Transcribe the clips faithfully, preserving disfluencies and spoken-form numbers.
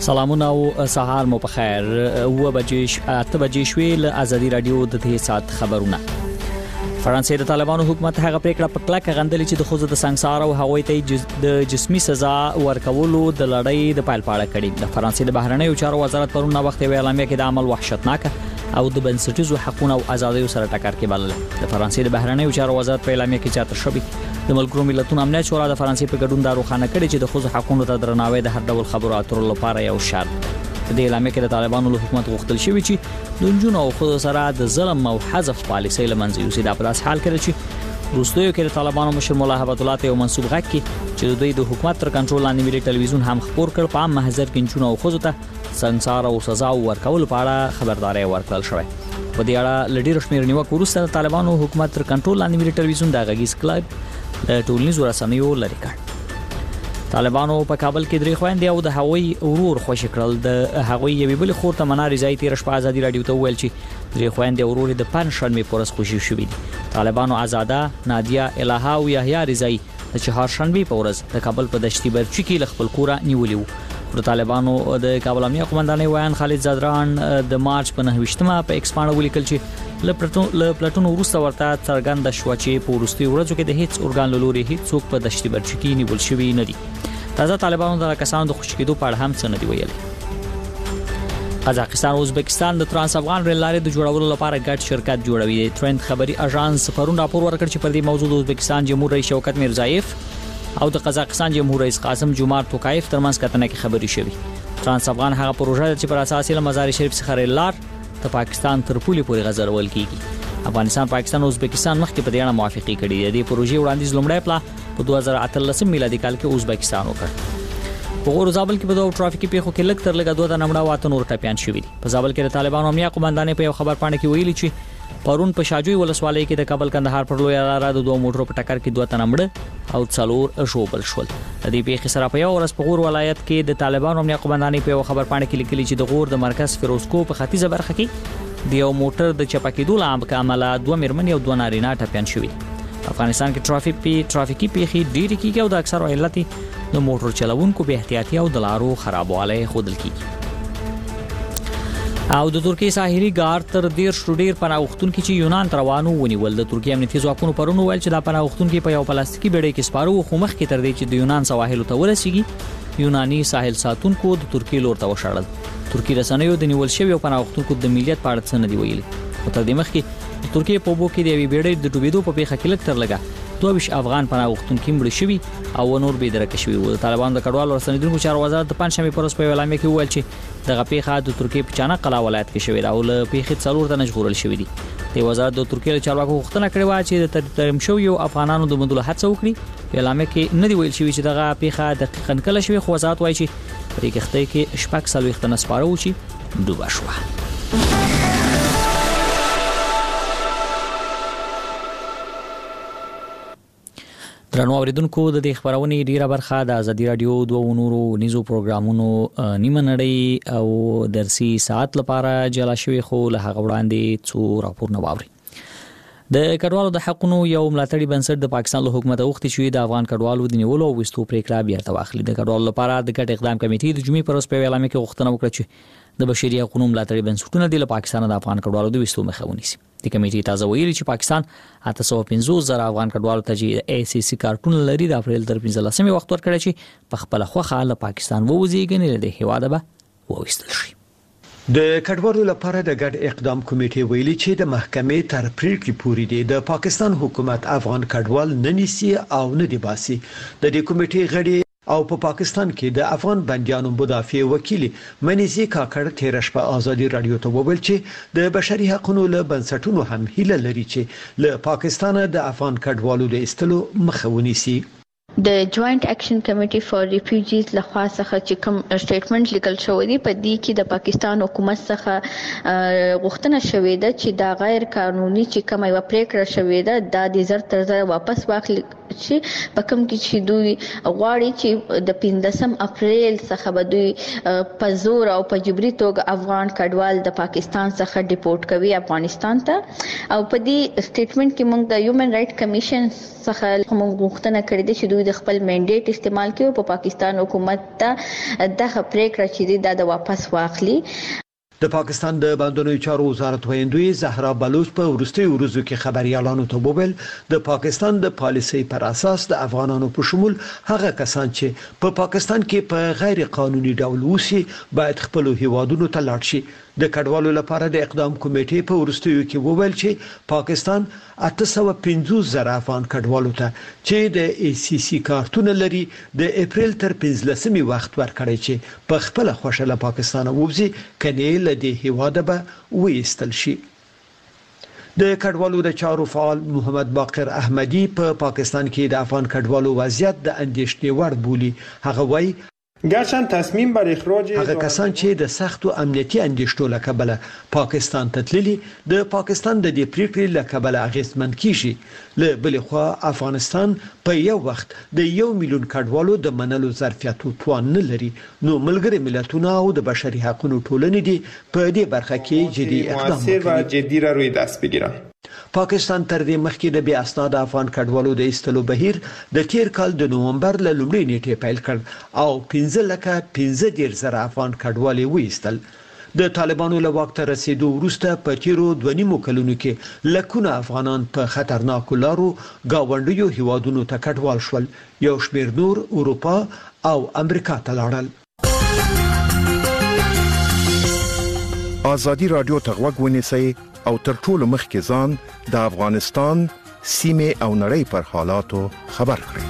سلامونه او سهار مو په خیر. و بجې اته بجې شوې له ازادي رادیو د دې سات خبرونه. فرانسې د طالبانو حکومت هغه پریکړه په کلکه غندلې چې د خوځو د سنگسار او هغوی ته د جسمي سزا ورکولو د لړۍ د پایل پاړه کړي. د فرانسې د بهرنیو چارو وزارت پرون وخت یې اعلامیه کې د عمل وحشتناک او د بنسټیزو حقوقو او ازادیو سره ټکر کې بلل. د فرانسې د بهرنیو چارو وزارت په اعلامیه کې چاته شوی د ملګرو ملتونو امنیت شورا د فرانسې په ګډون دا روښانه کړي چې د خوځو حقوقو ته درناوی د هر ډول خبرو اترو لپاره یو شرط. د اعلامیه کې د طالبانو له حکومت غوښتل شوی چې د جنونو او خوځو سره د ظلم او حذف پالیسۍ لمنځه یوسي. دا په داس حال کې چې روسیو کې د طالبانو مشر مولا هبت الله ته یو منسوب غږ کې چې د دوی د حکومت تر کنټرول لاندې ملي ټلویزیون هم خبر کړ په عام محضر کې جنونو او خوځو ته سنگسار او سزا ورکول په اړه خبرداري ورکړل شوې. په دې اړه لډیر شمیر نیوکه وروسته طالبانو حکومت تر کنټرول لاندې ملي ټلویزیون د غږیز کلب ټولنیزو رسنیو لري کړ. طالبانو په کابل کې درې خويندې او د هوی اورور خوش کړل. د هغوی یوې بل خور ته منار رضای تیر شپه ازادي رادیو ته ویل چې درې خويندې اورور د پنځشنبه پورس خوشي شوې دي. طالبانو آزاده نادیا الها او یحیی رضای د چهارشنبه پورس د کابل په دشتي برچی کې خپل کورا نیولیو. د طالبانو د کابل امنیه قومندان ویان خالد زادران د مارچ په نهه په ایکس باندې ولیکل چې ل پلاتون ل پلاتون ورسته ورته څرګند شو چې په ورستي ورځو کې د هیڅ اورګان لوري هیڅ څوک په دشتي برچی کې نیول شوی نه دي. تازه طالبانو د کسانو د خوشکېدو په اړه هم څه نه دی ویلي. قزاقستان او ازبکستان د ترانس افغان ریل لارې د جوړولو لپاره ګډ شرکت جوړوي. ترند خبري اژانس پرون راپور ورکړ چې پر دې موضوع د ازبکستان جمهور رئیس شوکت میرزایف او د قزاقستان جمهور رئیس قاسم جومارت توکایف ترمنځ کتنه کې خبري شوې. ترانس افغان هغه پروژه چې پر اساس یې مزار شریف څخه ریل لار ته پاکستان تر پولې پورې غځول کیږي. افغانستان پاکستان او ازبکستان مخکې په دې اړه موافقه کړې ده. د پروژې وړاندیز لومړی پلا په دوه زره اتلس میلادي کال کې ازبکستان وکړ. په غور زابل کې په دوه ټرافیکي پیښو کې لږ تر لږه دوه د نمړه واته نور ټپيان شوي دي. په زابل کې د طالبانو امنیه قومندان په یو خبر پاڼه کې ویلي چې پرون په شاجوی ولسوالۍ کې د کابل کندهار پر لوی لار د دوه موټرو په ټکر کې دوه تنمړه او څلور شوبل شول. د دې پیښې سره په یو ورځ په غور ولایت کې د طالبانو امنیه قومندان په یو خبر پاڼه کې لیکلي چې د غور د مرکز فیروزکو په ختیځه برخه کې د یو موټر د چپکېدو لامل عمله دوه مرمن او دوه نارینه ټپيان شوي. افغانستان کې ټرافیک پی ټرافیکي پیښې ډېرې کیږي او د اکثر علت د موټر چلوونکو به احتیاطي او د لارو خرابوالی خودل کیږي. او د ترکیه ساحلي غار تر ډیر شډیر پناهغښتون کې چې یونان روانو ونیول. د ترکیه امنیتي ځواکونو پرون ویل چې دا پناهغښتون کې په یو پلاستیکي بیړۍ کې سپارو خو مخ کې تر دې چې د یونان سواحل ته ورسیږي یوناني ساحل ساتونکو د ترکیه لور ته وشړل. ترکیه رسنیو د نیول شوی پناهغښتونکو د ملیت په اړه څه نه دی ویلي. تر دې مخکې د ترکیه په بو کې د یوې بیړۍ د ډوبېدو په پیښه کې لږ تر لږه دوه ویشت افغان پناهغښتونکي مړ شوي او نور به درک شوي وو. طالبانو د کډوالو رسنیدونکو چارو وزارت د پنځشنبه پر ورځ په اعلامیه کې وویل چې دغه پیښه د ترکیه په چانقلا ولایت کې شوې ده او له پیښې څلور تنه ژغورل شوي دي. د وزارت د ترکیه چارواکو غوښتنه کړې و چې د ترمیم شویو افغانانو د موندلو هڅه وکړي. په اعلامیه کې نه دی ویل شوی چې دغه پیښه دقیقاً کله شوې، خو وزارت وایي چې په دې کښته کې شپږ څلوېښت تنه سپاره و چې ډوبه شوه. درنو اوریدونکو د دې خبرونې ډیره برخه د ازادي رادیو دوه نورو نيزو پروګرامونو نیمه نړۍ او درسي ساعت لپاره جلا شوی، خو له هغه وړاندې څو راپورونه واوري. د کډوالو د حقوقو یو ملاتړي بنسټ د پاکستان له حکومت غوښتي چې د افغان کډوالو د نیولو او وستو پریکړه بیرته واخلي. د کډوالو لپاره د ګډ اقدام کمیټې د جمعې پر ورځ په اعلامیه کې غوښتنه وکړه چې د بشري حقوقو ملاتړي بنسټونه د پاکستان د افغان کډوالو د وستو مخه ونیسي. د کمیټې تازه ویلي چې پاکستان اته سوه پنځوس زره افغان کډوالو ته چې ای سی سی کارتون لري د اپریل تر پنځلسمې وخت ورکړی چې په خپل خوخه له پاکستان ووځي غنې له هیواده به وویستل شي. د کډوالو لپاره د ګډ اقدام کمیټې ویلي چې د محکمې تر پریکړې پورې دی د پاکستان حکومت افغان کډوال نه نیسي او نه دی باسي. د دې کمیټې غړي او په پا پاکستان کې د افغان بنديانو مدافع وکیل منیزي کاکړ تیر شپه ازادي رادیو ته وویل چې د بشري حقوقو له بنسټونو هم هیله لري چې له پاکستان د افغان کډوالو د استلو مخه ونیسي. د جوائنٹ ایکشن کمیټي فار ریفیوجیز لخوا څخه چې کوم سټیټمنټ لیکل شوی دی په دې کې د پاکستان حکومت څخه غوښتنه شوې ده چې دا غیر قانوني چې کومه یو پریکړه شوې ده دا د زر تر زر واپس واخلي چې په کوم کې چې دوی غواړي چې د پنځم اپریل څخه به دوی په زور او په جبري توګه افغان کډوال د پاکستان څخه ډیپورټ کوي افغانستان ته. او په دې سټیټمنټ کې موږ د هیومن رائټ کمیشن څخه موږ غوښتنه کړې ده چې دوی دوی د خپل منډیټ استعمال کوي په پاکستان حکومت ته دغه پریکړه چې د واپس واخلي. د پاکستان د بندونو چارو وزارت ویندوی زهرا بلوچ په ورستي ورځو کې خبريالانو ته وویل د پاکستان د پالیسي پر اساس د افغانانو په شمول هغه کسان چې په پا پاکستان کې په پا غیر قانوني ډول اوسي باید خپل هیوادونو ته لاړ شي. د کډوالو لپاره د اقدام کمیټې په ورستیو کې وویل چې پاکستان اته سوه پنځوس زره افغان کډوالو ته چې د ای سی سی کارتونه لري د اپریل تر پنځلسمې وخت ورکړی چې په خپل خوښه له پاکستان ووزي کني له دې هیواده به وېستل شي. د کډوالو د چارو فعال محمد باقر احمدی په پا پاکستان کې د افغان کډوالو وضعیت د اندېښنې وړ بولي. هغه وایي گرچند تصمیم بر اخراج هغه کسان چې د سختو امنیتي اندېښنو له کبله پاکستان ته تللي د پاکستان د دې پریکړې له کبله اغېزمن کیږي. له بل خوا افغانستان په یو وخت د یو میلیون کډوالو د منلو ظرفیت او توان نه لري. نو ملګری ملتونه او د بشري حقوقو ټولنې دي په دې برخه کې جدي اقدام کوي جدي را روی دست بگیرن. پاکستان تر دې مخکې د بیا اسناد افغان کډوالو د ایستلو بهیر د تیر کال د نومبر له لومړۍ نیټې پیل کړ او پنځه لکه پنځه دېرش زره افغان کډوالې وایستل. د طالبانو له واک ته رسیدو وروسته په تیرو دوه نیمو کلونو کې لکونه افغانان په خطرناکو لارو گاونډیو هیوادونو ته کډوال شول. یو شمېر نور اروپا او امریکا ته لاړل. آزادی رادیو ته غوږ ونیسئ او تر ټولو مخکې ځان د افغانستان سیمه او نړۍ پر حالاتو خبر کړئ.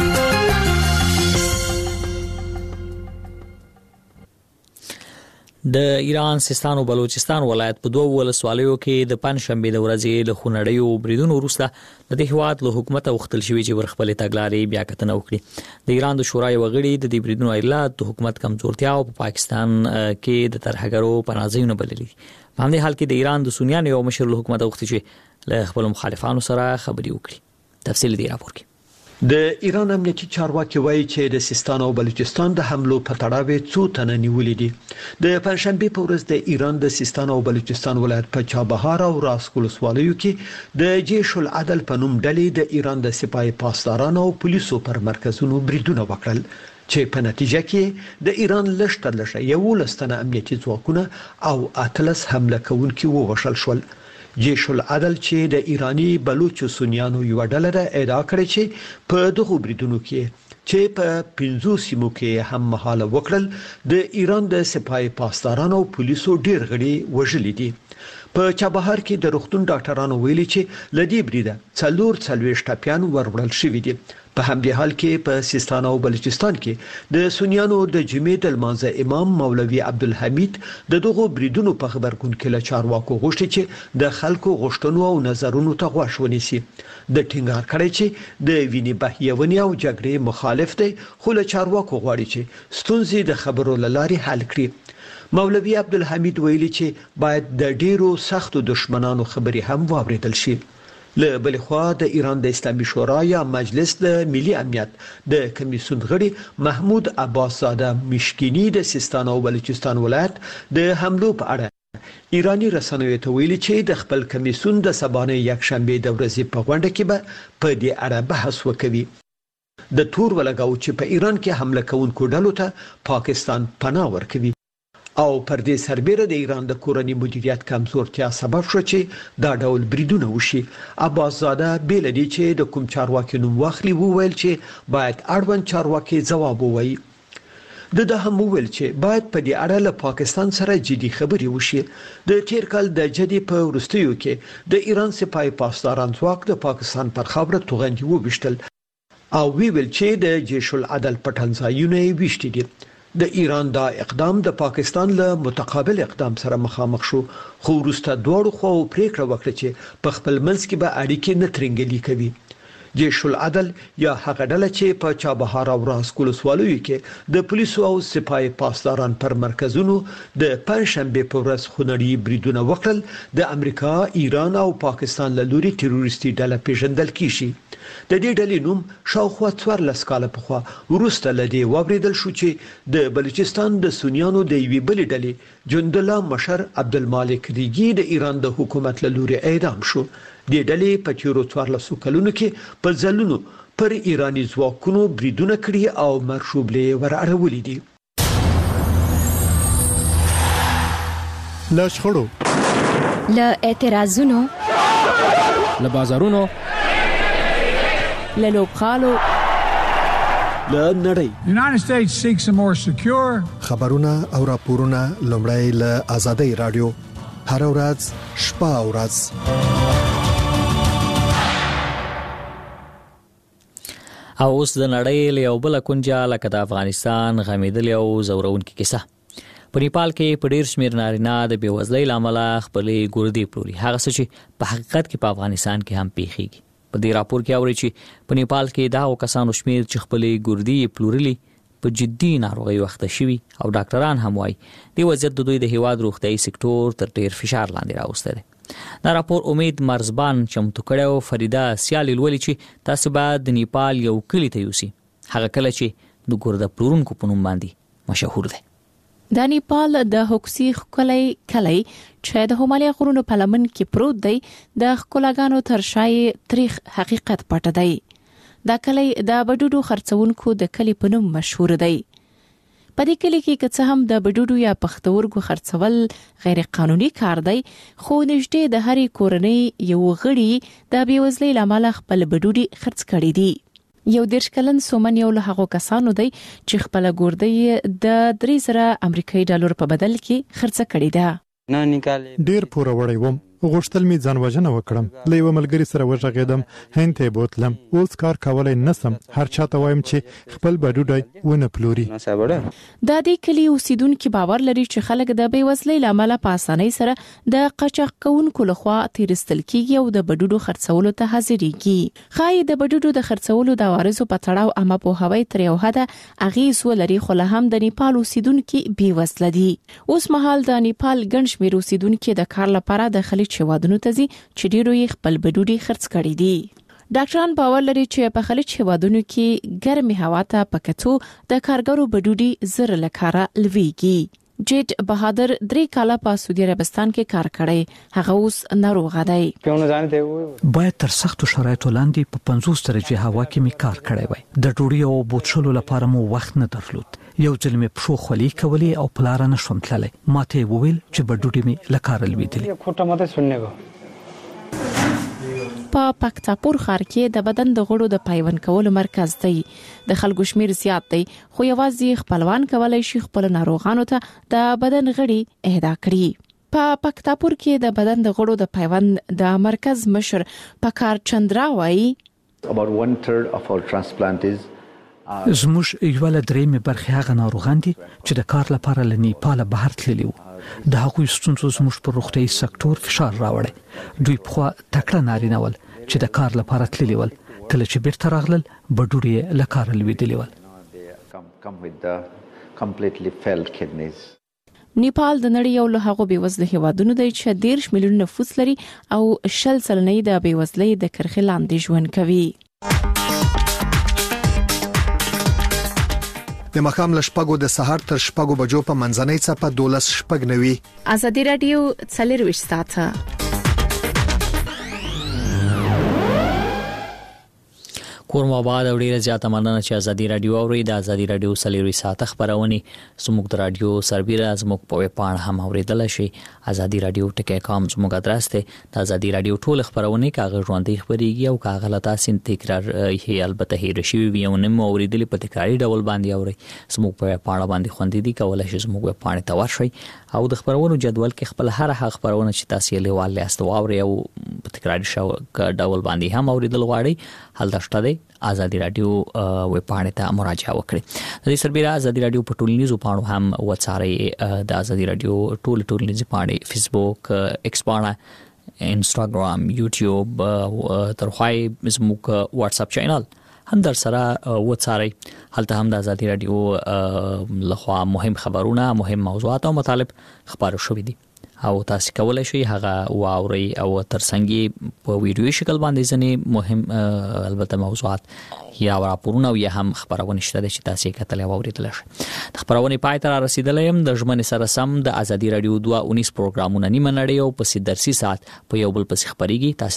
د ایران سیستان او بلوچستان ولایت په دوه ولسوالیو کې د پنځشنبه د ورځې له خونړیو بریدونو وروسته د دې هیواد له حکومت غوښتل شوی چې ورخپل تګلارې بیا کتنه وکړي. د ایران د شورای وغړي د دې بریدونو علت د حکومت کمزورتیا او په پاکستان کې د ترهګرو پناهځایونو بللي. په همدې حال کې د ایران د سنیانو یو مشر له حکومت غوښتي چې له خپل مخالفانو سره خبرې وکړي. تفصیل دی راپور کې. د ایران امنیتي چارواکي وایي چې د سیستان او بلوچستان د حملو په تړاو څو تنه نیولې دي. د پنځشنبه په ورځ د ایران د سیستان او بلوچستان ولایت په چابهار او راسک ولسوالیو کې د جیش العدل په نوم ډلې د ایران د سپاه پاسدارانو او پولیسو پر مرکزونو بریدونه وکړل چې په نتیجه کې د ایران لشتر لشه یو لستنه امنیتي ځواکونه او اتلس حمله کوونکي ووشل شول. جیش العدل چې د ایرانی بلوچ سنیانو یو ډله ده ادعا کړې چې په دغه بریدونو کې چې په پنځو سیمو کې هم مهاله وکړل د ایران د سپاه پاسدارانو او پولیسو ډیر غړي وژلي دي. په چابهار کې د روغتون ډاکټرانو ویلي چې لدی بریده څلور څلويشت ټاپیان وروړل شوې دي. په همدې حال کې په سیستان او بلوچستان کې د سنیانو د جمعې د لمانځه امام مولوي عبدالحمید د دغه بریدونو په خبرګون کې له چارواکو غوښتي چې د خلکو غوښتنو او نظرونو ته غوږ ونیسي. د ټینګار کړی چې د ویني بهیونی او جګړې مخالف دی خو له چارواکو غواړي چې ستونزې د خبرو لارې حل کړي. مولوي عبدالحمید ویلي چې باید د ډیرو سختو دشمنانو خبرې هم واوریدل شي. له بل خوا د ایران د اسلامي شورا یا مجلس د ملي امنیت د کمیسیون غړي محمود عباس زاده مشکینی د سیستان او بلوچستان ولایت د حملو په اړه ایرانی رسنیو ته ویلي چې د خپل کمیسیون د سبانه یک شنبه د ورځې په غونډه کې به په دې اړه بحث وکوي. د تور ولګاو چې په ایران کې حمله کوونکو ډلو ته پاکستان پناه ورکوي او پر دې سربېره د ایران د کورنۍ مدیریت کمزورتیا سبب شو چې دا ډول بریدونه وشي. عباس زاده بیل دي چې د کوم چارواکي نوم واخلي وویل چې باید اړوند چارواکي ځواب ووایي. د ده هم وویل چې باید په دې اړه له پاکستان سره جدي خبرې وشي. د تیر کال د جدي په ورستیو کې د ایران سپاه پاسداران ځواک د پاکستان پر خاوره توغندي وبشتل او ویل چې د جیش العدل پټنځایونه یې وشتي دي. د ایران دا اقدام د پاکستان له متقابل اقدام سره مخامخ شو خو وروسته دواړو خواو پریکړه وکړه چې په خپل منځ کې به اړیکې نه ترنګلي کوي. جیش العدل یا هغه ډله چې په چابهار او راسک ولسوالیو کې د پولیسو او سپاه پاسداران پر مرکزونو د پنځشنبه په ورځ خونړي بریدونه وکړل د امریکا، ایران او پاکستان له لوري تروریستي ډله پیژندل کیږي. د دې ډلې نوم شاوخوا څوارلس کاله پخوا وروسته لدی واوریدل شو چې د بلوچستان د سنیانو د یوې بلې ډلې جند الله مشر عبدالمالک ریګي د ایران د حکومت له لوري اعدام شو. د ډلې په تیرو څوارلسو کلونو کې په ځلونو پر ایرانی ځواکونو بریدونه کړي او مرشوبلې ورارولې دي. له شخړو، له اعتراضونو، له بازارونو، له لوبغالو، له نړۍ. United States seeks a more secure خبرونه او راپورونه لومړی له آزادۍ رادیو هر ورځ شپه او ورځ. او اوس د نړۍ له یو بل کونجه لکه د افغانستان غمیدل او زورونکې کیسه. په نیپال کې په ډیر شمیر نارینه د بیوزلۍ لامل خپلې ګردې پلوري، هغه څه چې په حقیقت کې په افغانستان کې هم پیښیږي. په دې راپور کې اوري چې په نیپال کې دا کسانو شمیر چې خپلې ګردې پلورلي په جدي ناروغي وخت شوي او ډاکټران هم وایي د وضعیت د دوی د هیواد روغتیايي سکتور تر ډیر فشار لاندې راوسته دی. دا راپور امید مرزبان چمتو کړو. فریدا سیال لولي چې تاسو باید د نیپال یو کلی ته یوسي، هغه کله چې د ګرده پلورونکو په نوم باندې مشهور دی. د نیپال د هوکسي خلای کلی چې د هیمالیا غرونو په لمن کې پروت دی د خلاګانو تر شای تاریخ حقیقت پټ دی. دا کلی د بډوډو خرڅونکو د کلی په نوم مشهور دی. په دې کلی کې که څه هم د بډوډو یا پښتورګو خرڅول غیر قانوني کار دی، خو نږدې د هرې کورنۍ یو غړي د بیوزلۍ لامل خپل بډوډي خرڅ کړي دي. یو دیرش کلن سومن یو له هغو کسانو دی چې خپل ګردې د درې زره امریکایي ډالر په بدل کې خرڅ کړي ده. ډیر پوره وړي وم، غوښتل می ځان وژنه وکړم، له یو ملګری سره وژغېدم، هند ته بوتلم، اوس کار کولای نسم، هر چاته وایم چې خپل بډوډۍ ونه پلوري. د دې کلی اوسیدونکو باور لري چې خلک د بیوزلۍ لامل په اسانۍ سره د قاچاق کوونکو لخوا تیرستل کیږي او د بډوډو خرڅولو ته حاضرېږي. خای د بډوډو د خرڅولو د وارثو په تړاو اما په هوای تر یو حد اغیز ولري، خو له هم د نیپال اوسیدونکو بیوزل دي. اوس مهال د نیپال ګڼ شمېر اوسیدونکو د کار لپاره د خلیج هیوادونو ته ځي چې ډیرو یې خپل بډوډي خرڅ کړي دي. ډاکټران باور لري چې په خلیج هیوادونو کې ګرمي هوا ته پکتو د کارګرو بډوډي زر لکاره لويږي. جیټ بهادر درې کاله په سعودي عربستان کې کار کړی، هغه اوس ناروغ دی. باید تر سختو شرایطو لاندې په پنځوس درجه هوا کې می کار کړی وای. د ډوډۍ او بوتلو لپاره مو وخت نه درلود. یو ځل می پښو خولي کولی او پلار نه شوم تللی. ماته وویل چې بډوډي می لکاره لویدلی. په پکتاپور ښار کې د بدن د غړو د پیوند کولو مرکز دی. د خلکو شمیر زیات دی، خو یوازې خپلوان کولای شي خپل ناروغانو ته د بدن غړي اهدا کړي. په پکتاپور کې د بدن د غړو د پیوند د مرکز مشر پکار چندرا وایي about one third of our transplantees زموږ یو له درېمې برخې هغه ناروغان دي چې د کار لپاره له نیپال بهر تللي وو. د هغوی ستونزو زموږ پر روغتیايي سکتور فشار راوړی. دوی په تکړه نارینه ول چې د کار لپاره تللي ول، کله چې بیرته راغلل بډوډي له کار لویدلي ول. نیپال د نړۍ یو له هغو بیوزله هیوادونو دی چې دیرش میلیون نفوس لري او شل سلنې د بیوزلۍ د کرښې لاندې ژوند کوي. د مخام لشپګو د سحر تر شپګو بجو په منځنۍ څپه دولس شپګ نوي. ازادي رادیو څلور ساعته. کور مو آباد او ډیره زیاته مننه چې ازادي رادیو اوري. د ازادي رادیو څلور ساعته خبرونه زموږ د رادیو سربیره زموږ په ویب پاڼه هم اوریدل شي. ازادي رادیو ټکی کام زموږ ادرس ته. د ازادي رادیو ټول خبرونه کاغذ ژوندۍ خبريږي او کاغذ لتا سین تکرار هي البته هي رشي وي او نیم اوریدل په تکراری ډول باندې اوري. زموږ په ویب پاڼه باندې خوندې دي، کولای شي زموږ ویب پاڼه ته ورشي او د خبرونو جدول کې خپل هر هغه خبرونه چې تاسو یې لیواله استواوري او په تکراری شو ډول باندې هم اوریدل غواړي. حل دشته دی ازادي رادیو ویب پاڼه ته مراجعه وکړئ. د دې سربېره ازادي رادیو په ټولنیزو پاڼو هم وڅارئ. د ازادي رادیو ټول ټولنیزې پاڼې فیسبوک، ایکس پاڼه، انستاګرام، یوټیوب، ترخوای زموږ واتس اپ چینل هم در سره وڅارئ. هلته هم د ازادي رادیو لخوا مهم خبرونه، مهم موضوعات او مطالب خبرو شوي دي او تاسو کولای شئ هغه واوري او ترڅنګ په ویډیو شکل باندې ځنې مهم البته موضوعات یا راپورونه او یا هم خبرونه شته چې تاسو یې کتل او اوریدل شئ. د خبرونه پای ته رسیدلې يم. د ژمنې سره سم د ازادي رادیو دوه اونیس پروګرامونه نیمه نړۍ او په درسي ساعت په یو بل پس خبريږي. تاسو